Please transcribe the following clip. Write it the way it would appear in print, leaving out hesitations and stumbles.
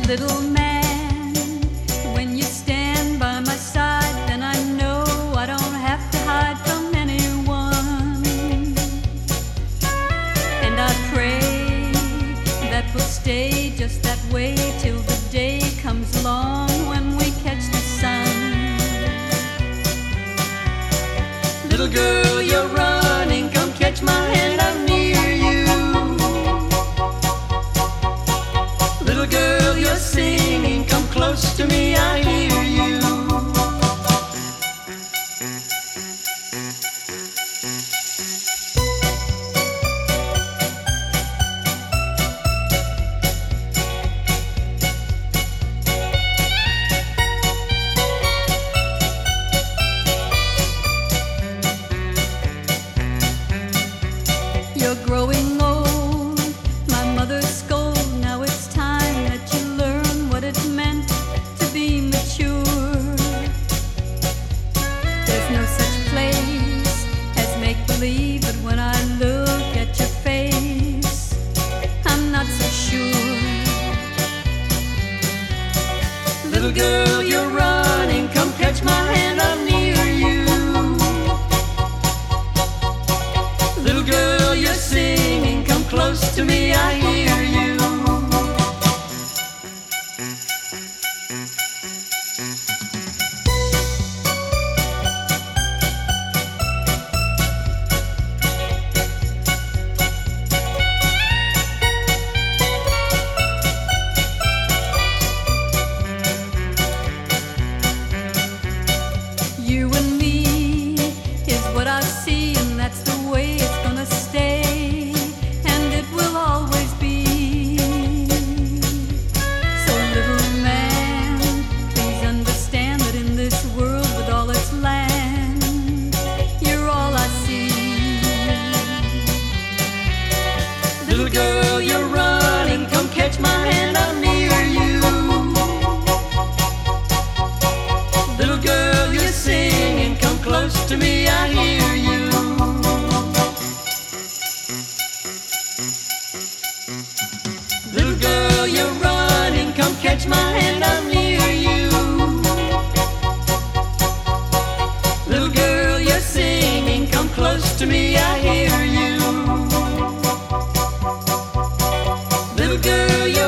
Little man, when you stand by my side, then I know I don't have to hide from anyone. And I pray that we'll stay just that way till the day comes along when we catch the sun. Little girl, you're running, come catch my hand, I'm near you. Little girl, you're singing, come close to me, I hear you. You're growing old, my mother scolded. Now it's time that you learn what it meant to be mature. There's no such place as make-believe, but when I look at your face, I'm not so sure. Little girl, you're running, come catch my hand, I'm near you. Little girl, you're singing, come close to me, I hear you. You and me is what I see, and that's the way it's gonna stay, and it will always be. So little man, please understand that in this world with all its land, you're all I see. Little girl, you're running, come catch my hand, I'm near you. Little girl, you're singing, come close to me, I hear you. Little girl, you're running, come catch my hand, I'm near you. Little girl, you're singing, come close to me, I hear you. Little girl, you're